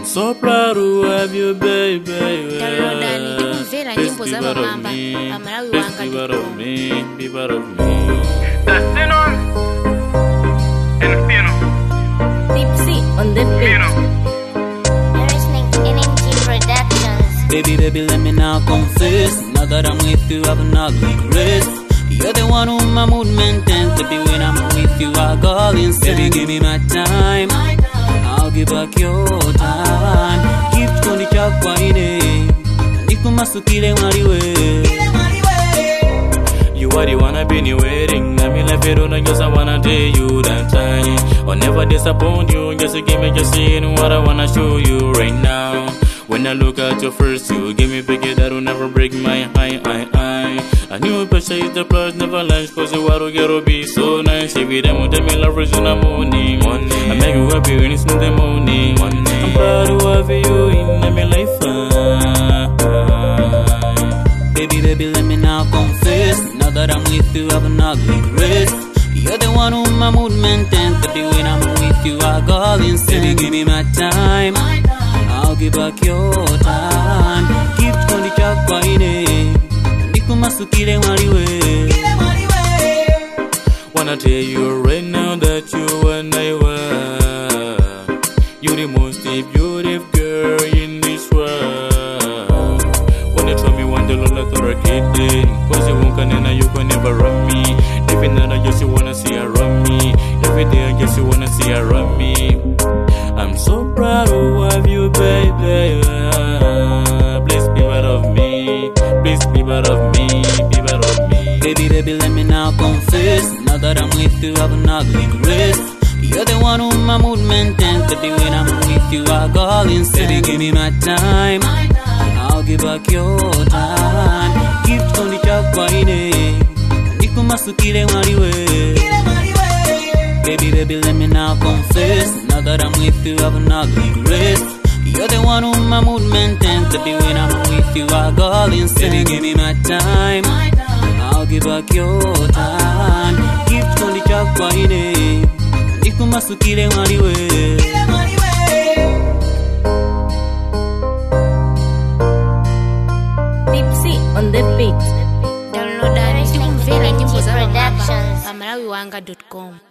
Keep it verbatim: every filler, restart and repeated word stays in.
so proud to have you, baby. Downloadani tikumvera nyimbo za Bamamba Amalawi wanga Be part of me, be part of me. That's Sinon and Pino. Tipsy on the beat. Pino. You're listening to N M G Productions. Baby, baby, let me now confess. Now that I'm with you, I've not regrets. You're the one who my mood maintains. Baby, when I'm with you, I go insane. Baby, give me my time, I'll give back your time. Keep kundi chakwa ine nikumasukile mwaliwe. You are the one I've been waiting. I mean, like, I don't just I wanna tell you that time. I'll never disappoint you. Just to give me just seeing what I wanna show you right now. When I look at your first, you give me bigger that will never break my eye, eye, eye. I knew pressure is the plus never lunch, cause you are to be so nice. Every time you tell me love is in the morning. I make you happy when it's in the morning. I'm proud to have you in my life. Baby, baby, let me now confess. Now that I'm with you, I've not regrets. You're the one who my mood maintains. Baby, when I'm with you, I go insane. Baby, give me my time, I'll give back your time. Keep kundi chakwa ine nikumasukile mwaliwe. Wanna tell you right now that you and I were. You're the most beautiful girl in this world. Wanna tell me one day Lola through a kid. Cause you won't can and you can never run me. Every night I just you wanna see her run me. Every day I guess you wanna see her run me. I'm so proud to have you, baby. Please be part of me. Please be part of me. Be part of me. Baby, baby, let me now confess. Now that I'm with you, I've not regrets. You're the one who my mood maintains. Baby, when I'm with you, I go insane. Baby, give me my time, I'll give back your time. Keep kundi chakwa ine nikumasukile mwaliwe. Baby, baby, let me now confess. Now that I'm with you, I've not regrets. You're the one who my mood maintains. Baby, when I'm with you, I go insane. Baby, give me my time, I'll give back your time. Keep kundi chakwa ine nikumasukile mwaliwe. Tipsy on the beat. Downloadani tikumvera nyimbo za Bamamba Productions. Amalawi wanga dot com.